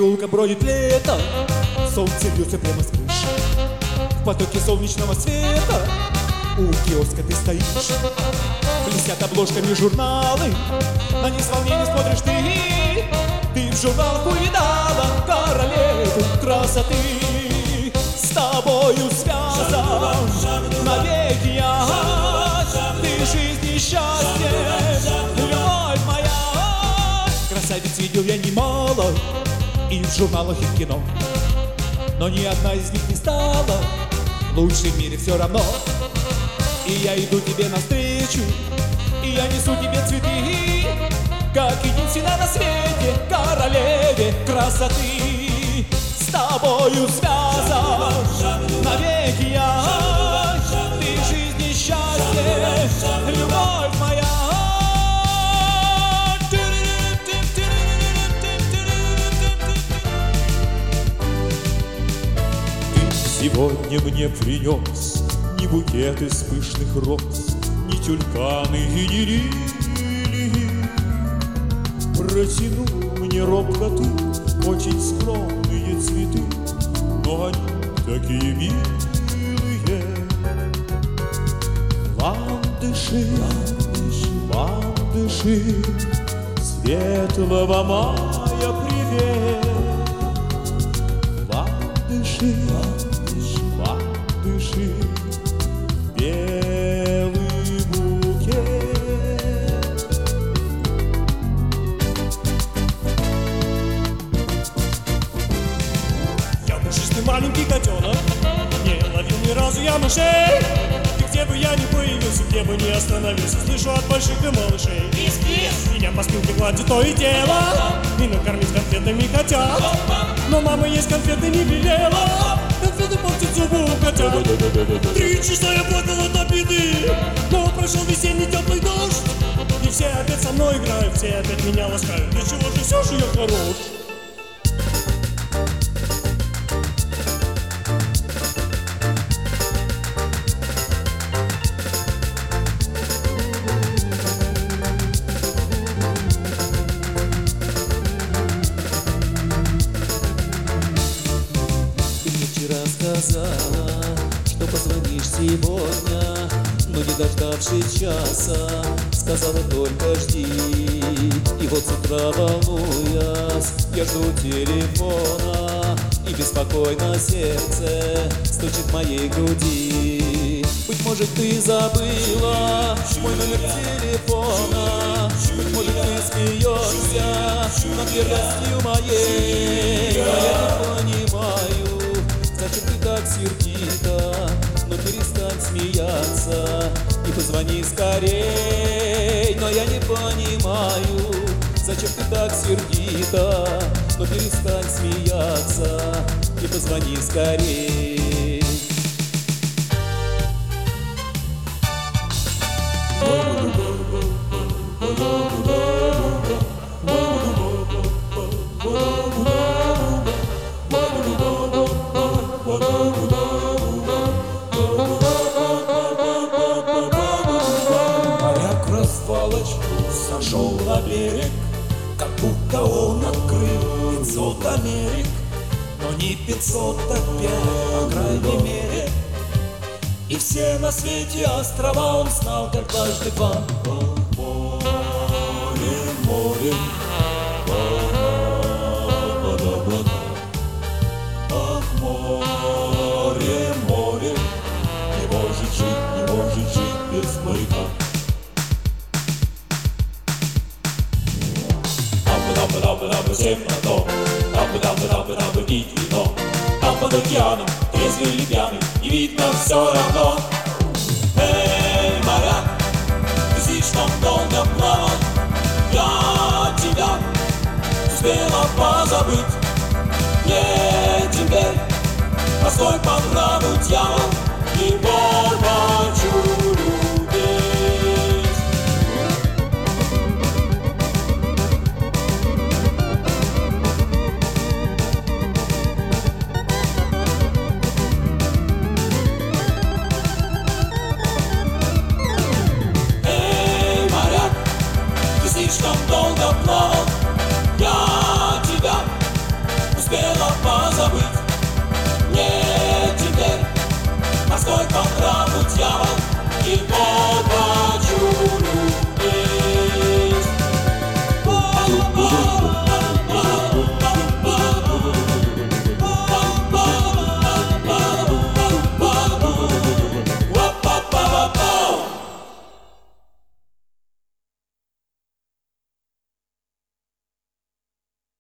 переулка бродит лето, солнце бьется прямо с крыши. В потоке солнечного света у киоска ты стоишь. Блестят обложками журналы, на них с волнением смотришь ты. Ты в журналах увидала королеву красоты. С тобою связан навеки я. Ты жизнь и счастье, любовь моя. Красавиц видел я немало и в журналах, и в кино, но ни одна из них не стала лучшей в мире все равно. И я иду тебе навстречу, и я несу тебе цветы, как единственная на свете королеве красоты. С тобою связан навеки я. Ты жизнь и счастье, любовь моя. Ты сегодня мне принес ни букет из пышных роз, ни тюльпаны и ни лилии. Протянул мне робко ты очень скромные цветы, но они такие милые. Ландыши, ландыши, светлого мая привет. Ландыши, ландыши, белый букет. Я пушистый маленький котенок, не ловил ни разу я мышей. И где бы я ни появился, где бы ни остановился, слышу от больших и малышей: виз-виз! Меня по спинке гладит то и дело, и накормить конфетами хотят. Но мама есть конфеты не велела, конфеты портят зубы у котят. 3 часа я плакал от обиды, но прошел весенний теплый дождь, и все опять со мной играют, все опять меня ласкают. Для чего же все же я хорош? Сказала, что позвонишь сегодня, но не дождавшись часа, сказала только жди. И вот с утра волнуясь, я жду телефона, и беспокойно сердце стучит в моей груди. Быть может, ты забыла мой номер телефона, быть может, ты смеешься над верностью моей, но я не понимаю, зачем ты так сердита, но перестань смеяться и позвони скорей. Но я не понимаю, зачем ты так сердита, но перестань смеяться и позвони скорей. Сошел на берег, как будто он открыл 500 Америк. Но не 500, так 5, по крайней мере. И все на свете острова он знал, как дважды два. Море, море, ах, море, море, не может жить без моряка. Темно, дабы пить вино. Там под океаном, трезвый или пьяный, не видно все равно. Эй, моряк, ты слишком долго плавал, я тебя успела позабыть. Не теперь, постой по нраву дьявол, его хочу любить. Слишком долго плавал, я тебя успела позабыть. Нет теперь морской по траву дьявол